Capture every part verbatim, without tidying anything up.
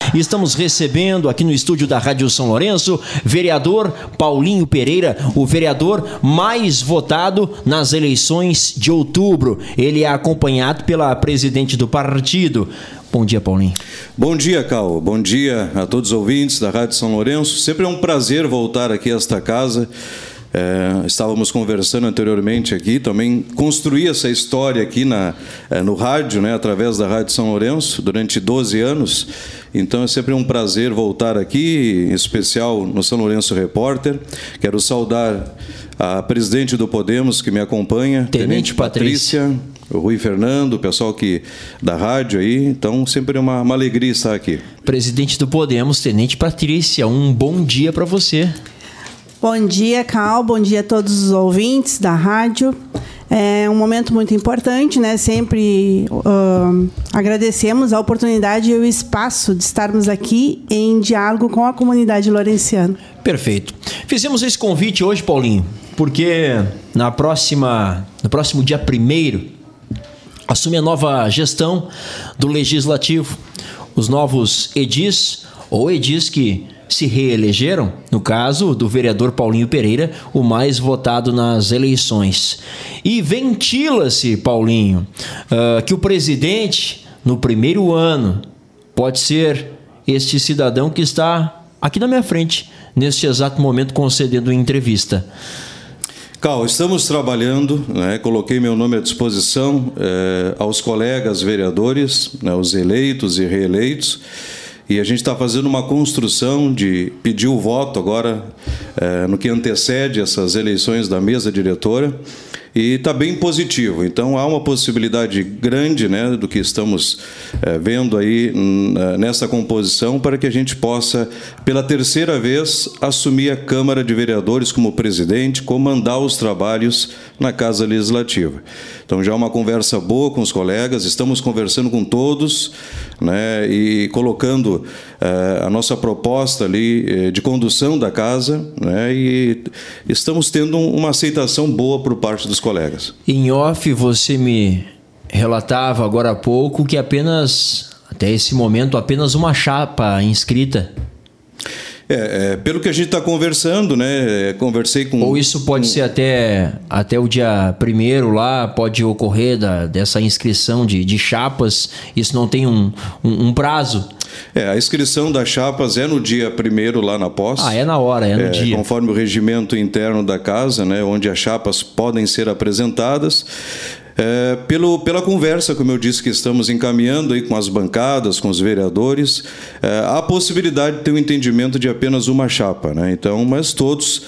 E estamos recebendo aqui no estúdio da Rádio São Lourenço, vereador Paulinho Pereira, o vereador mais votado nas eleições de outubro. Ele é acompanhado pela presidente do partido. Bom dia, Paulinho. Bom dia, Cal. Bom dia a todos os ouvintes da Rádio São Lourenço. Sempre é um prazer voltar aqui a esta casa. É, estávamos conversando anteriormente aqui, também construí essa história aqui na, é, no rádio, né, através da Rádio São Lourenço, durante doze anos. Então é sempre um prazer voltar aqui, em especial no São Lourenço Repórter. Quero saudar a presidente do Podemos que me acompanha, Tenente, Tenente Patrícia. Patrícia, o Rui Fernando, o pessoal que, da rádio aí. Então sempre é uma, uma alegria estar aqui. Presidente do Podemos, Tenente Patrícia, um bom dia para você. Bom dia, Cal. Bom dia a todos os ouvintes da rádio. É um momento muito importante, né? Sempre uh, agradecemos a oportunidade e o espaço de estarmos aqui em diálogo com a comunidade lourenciana. Perfeito. Fizemos esse convite hoje, Paulinho, porque na próxima, no próximo dia primeiro assume a nova gestão do Legislativo. Os novos edis, ou edis que se reelegeram, no caso do vereador Paulinho Pereira, o mais votado nas eleições. E ventila-se, Paulinho, uh, que o presidente, no primeiro ano, pode ser este cidadão que está aqui na minha frente, neste exato momento, concedendo entrevista. Cal, estamos trabalhando, né, coloquei meu nome à disposição eh, aos colegas vereadores, né, os eleitos e reeleitos, e a gente está fazendo uma construção de pedir o voto agora eh, no que antecede essas eleições da mesa diretora, e está bem positivo. Então há uma possibilidade grande, né, do que estamos eh, vendo aí nessa composição, para que a gente possa, pela terceira vez, assumir a Câmara de Vereadores como presidente, comandar os trabalhos na Casa Legislativa. Então já é uma conversa boa com os colegas, estamos conversando com todos, né, e colocando eh, a nossa proposta ali eh, de condução da casa, né, e estamos tendo uma aceitação boa por parte dos colegas. Em off, você me relatava agora há pouco que apenas, até esse momento, apenas uma chapa inscrita. É, é, pelo que a gente está conversando, né? Conversei com... Ou isso pode com... ser até, até o dia primeiro lá, pode ocorrer da, dessa inscrição de, de chapas, isso não tem um, um, um prazo? É, a inscrição das chapas é no dia primeiro lá na posse. Ah, é na hora, é no é, dia. Conforme o regimento interno da casa, né? Onde as chapas podem ser apresentadas. É, pelo, pela conversa, como eu disse, que estamos encaminhando aí com as bancadas, com os vereadores, é, há a possibilidade de ter um entendimento de apenas uma chapa, né? Então, mas todos,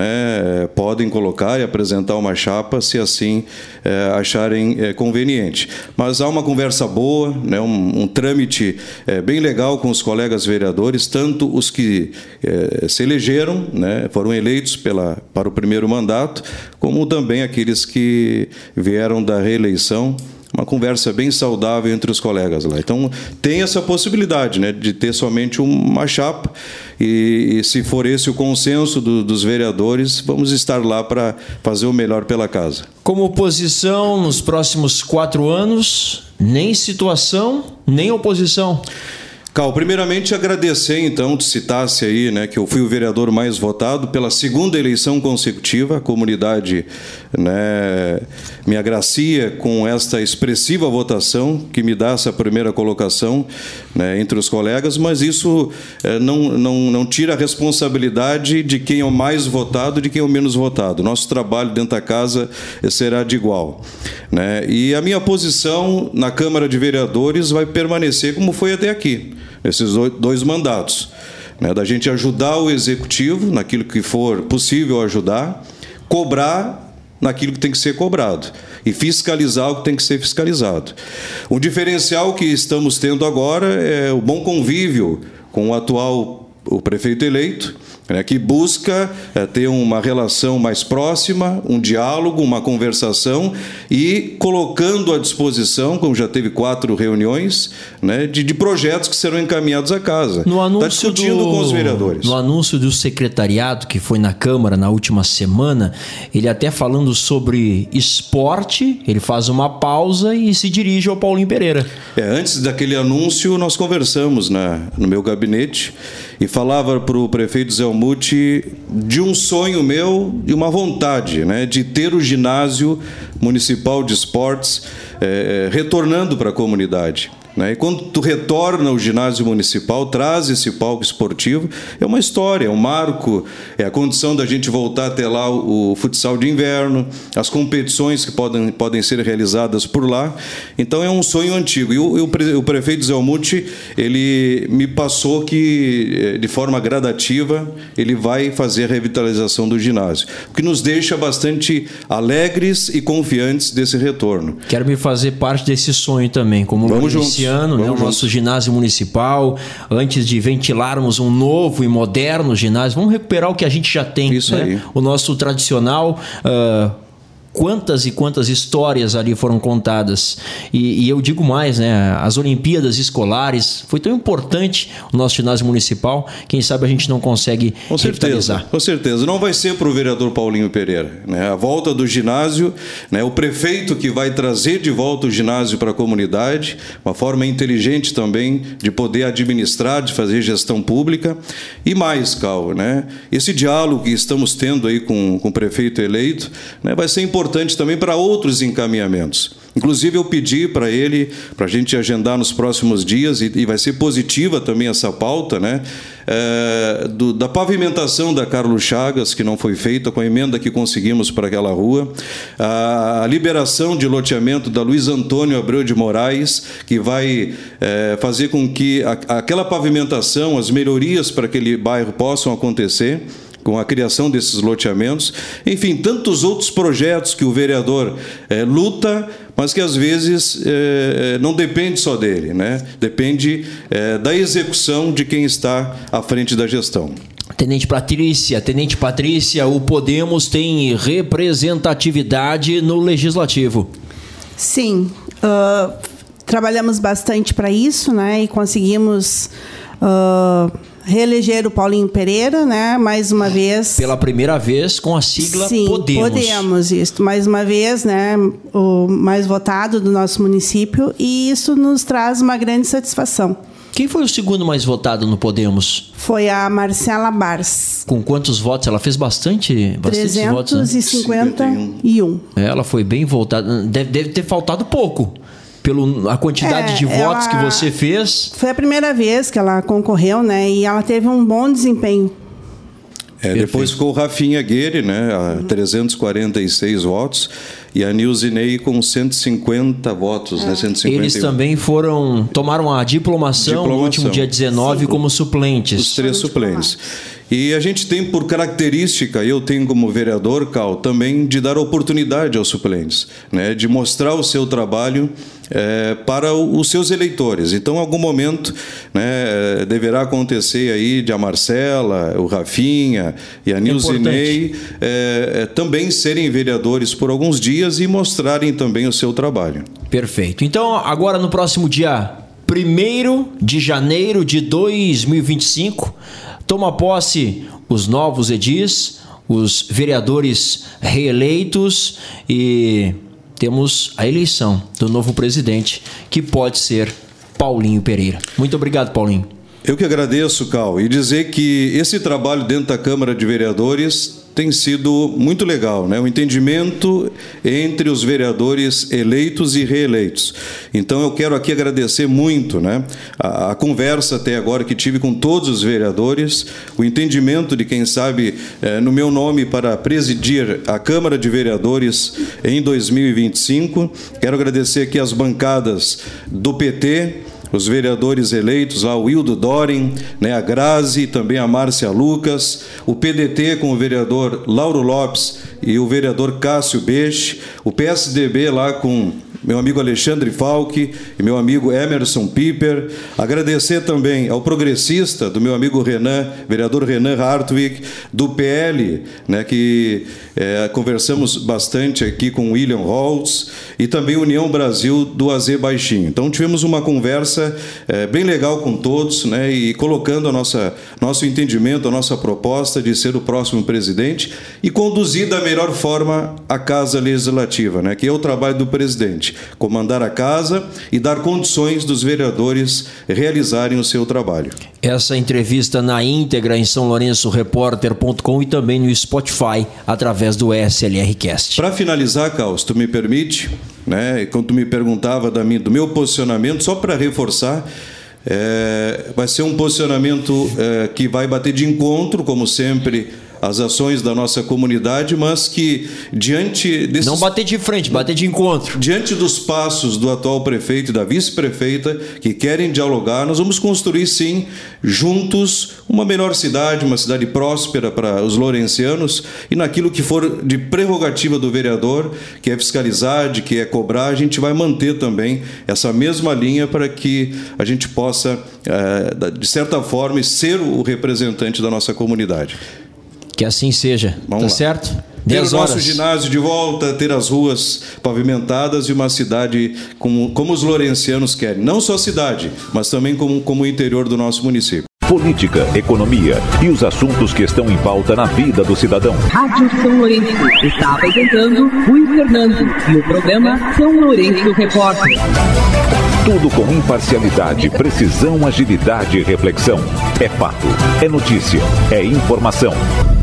né, podem colocar e apresentar uma chapa se assim é, acharem é, conveniente. Mas há uma conversa boa, né, um, um trâmite é, bem legal com os colegas vereadores, tanto os que é, se elegeram, né, foram eleitos pela, para o primeiro mandato, como também aqueles que vieram da reeleição. Uma conversa bem saudável entre os colegas lá. Então, tem essa possibilidade, né, de ter somente uma chapa, e, e se for esse o consenso do, dos vereadores, vamos estar lá para fazer o melhor pela casa. Como oposição, nos próximos quatro anos, nem situação, nem oposição. Cal, primeiramente agradecer, então, tu citasse aí, né, que eu fui o vereador mais votado pela segunda eleição consecutiva. A comunidade, né, me agracia com esta expressiva votação que me dá essa primeira colocação, né, entre os colegas, mas isso é, não, não, não tira a responsabilidade de quem é o mais votado e de quem é o menos votado. Nosso trabalho dentro da casa será de igual, né? E a minha posição na Câmara de Vereadores vai permanecer como foi até aqui, esses dois mandatos, né, da gente ajudar o Executivo naquilo que for possível ajudar, cobrar naquilo que tem que ser cobrado e fiscalizar o que tem que ser fiscalizado. O diferencial que estamos tendo agora é o bom convívio com o atual o prefeito eleito, né, que busca é, ter uma relação mais próxima, um diálogo, uma conversação e colocando à disposição, como já teve quatro reuniões, né, de, de projetos que serão encaminhados à casa. No anúncio Está discutindo do, com os vereadores. No anúncio do secretariado que foi na Câmara na última semana, ele até falando sobre esporte, ele faz uma pausa e se dirige ao Paulinho Pereira. É, antes daquele anúncio, nós conversamos na, no meu gabinete e falava para o prefeito Zé Almuth de um sonho meu e uma vontade, né, de ter o ginásio municipal de esportes é, retornando para a comunidade. E quando tu retorna ao ginásio municipal, traz esse palco esportivo, é uma história, é um marco, é a condição da gente voltar até lá o, o futsal de inverno, as competições que podem, podem ser realizadas por lá. Então é um sonho antigo. E o, o prefeito Zé Almuth, ele me passou que, de forma gradativa, ele vai fazer a revitalização do ginásio, o que nos deixa bastante alegres e confiantes desse retorno. Quero me fazer parte desse sonho também, como Vamos juntos. Ano, né, o nosso ginásio municipal, antes de ventilarmos um novo e moderno ginásio, vamos recuperar o que a gente já tem. Isso né? aí. O nosso tradicional. Uh, quantas e quantas histórias ali foram contadas. E, e eu digo mais, né? As Olimpíadas escolares, foi tão importante o nosso ginásio municipal, quem sabe a gente não consegue com revitalizar. certeza, com certeza. Não vai ser para o vereador Paulinho Pereira, né? A volta do ginásio, né? O prefeito que vai trazer de volta o ginásio para a comunidade, uma forma inteligente também de poder administrar, de fazer gestão pública. E mais, Cal, né? Esse diálogo que estamos tendo aí com, com o prefeito eleito, né? Vai ser importante também para outros encaminhamentos. Inclusive eu pedi para ele, para a gente agendar nos próximos dias, e, e vai ser positiva também essa pauta, né? É, do, da pavimentação da Carlos Chagas, que não foi feita, com a emenda que conseguimos para aquela rua, a, a liberação de loteamento da Luiz Antônio Abreu de Moraes, que vai é, fazer com que a, aquela pavimentação, as melhorias para aquele bairro possam acontecer, com a criação desses loteamentos, enfim, tantos outros projetos que o vereador é, luta, mas que às vezes é, não depende só dele, né? Depende é, da execução de quem está à frente da gestão. Tenente Patrícia, Tenente Patrícia, o Podemos tem representatividade no Legislativo. Sim, uh, trabalhamos bastante para isso, né? E conseguimos Uh, reeleger o Paulinho Pereira, né? Mais uma vez. Pela primeira vez com a sigla Sim, Podemos. Podemos, isso. Mais uma vez, né? O mais votado do nosso município, e isso nos traz uma grande satisfação. Quem foi o segundo mais votado no Podemos? Foi a Marcela Bars. Com quantos votos? Ela fez bastante, bastante trezentos e cinquenta e um. votos, né? Ela foi bem votada. Deve, deve ter faltado pouco. Pela quantidade é, de votos ela, que você fez. Foi a primeira vez que ela concorreu, né? E ela teve um bom desempenho. É, depois ficou o Rafinha Guerre, né, a trezentos e quarenta e seis votos, e a Nilzinei com cento e cinquenta votos, é. né, cento e cinquenta e um. Eles também foram, tomaram a diplomação, diplomação. no último dia dezenove. Sim. Como suplentes. Os três suplentes. E a gente tem por característica, eu tenho como vereador, Cal, também de dar oportunidade aos suplentes, né, de mostrar o seu trabalho é, para o, os seus eleitores. Então, em algum momento, né, deverá acontecer aí de a Marcela, o Rafinha e a Nilzinei é, é, também serem vereadores por alguns dias e mostrarem também o seu trabalho. Perfeito. Então, agora no próximo dia primeiro de janeiro de dois mil e vinte e cinco, toma posse os novos edis, os vereadores reeleitos, e temos a eleição do novo presidente, que pode ser Paulinho Pereira. Muito obrigado, Paulinho. Eu que agradeço, Cal, e dizer que esse trabalho dentro da Câmara de Vereadores tem sido muito legal, né? O entendimento entre os vereadores eleitos e reeleitos. Então eu quero aqui agradecer muito, né, a, a conversa até agora que tive com todos os vereadores, o entendimento de quem sabe é, no meu nome para presidir a Câmara de Vereadores em dois mil e vinte e cinco. Quero agradecer aqui as bancadas do P T, os vereadores eleitos, lá, o Wildo Doren, né, a Grazi, também a Márcia Lucas, o P D T com o vereador Lauro Lopes e o vereador Cássio Beixe, o P S D B lá com meu amigo Alexandre Falck e meu amigo Emerson Piper. Agradecer também ao progressista, do meu amigo Renan, vereador Renan Hartwig, do P L, né, que é, conversamos bastante aqui com William Holtz, e também União Brasil do A Z Baixinho. Então tivemos uma conversa é, bem legal com todos, né, e colocando a nossa, nosso entendimento, a nossa proposta de ser o próximo presidente e conduzir da melhor forma a Casa Legislativa, né, que é o trabalho do presidente, comandar a casa e dar condições dos vereadores realizarem o seu trabalho. Essa entrevista na íntegra em são lourenço repórter ponto com e também no Spotify através do S L R Cast. Para finalizar, Carlos, tu me permite, né, quando tu me perguntava da minha, do meu posicionamento, só para reforçar, é, vai ser um posicionamento é, que vai bater de encontro, como sempre, as ações da nossa comunidade, mas que diante desses... Não bater de frente, bater de encontro. Diante dos passos do atual prefeito e da vice-prefeita, que querem dialogar, nós vamos construir, sim, juntos, uma melhor cidade, uma cidade próspera para os lourencianos, e naquilo que for de prerrogativa do vereador, que é fiscalizar, de que é cobrar, a gente vai manter também essa mesma linha para que a gente possa, de certa forma, ser o representante da nossa comunidade. Que assim seja. Vamos tá lá. Certo? Ter o nosso horas. ginásio de volta, ter as ruas pavimentadas e uma cidade como, como os lourencianos querem. Não só a cidade, mas também como, como o interior do nosso município. Política, economia e os assuntos que estão em pauta na vida do cidadão. Rádio São Lourenço está apresentando Rui Fernando e o programa São Lourenço Repórter. Tudo com imparcialidade, precisão, agilidade e reflexão. É fato, é notícia, é informação.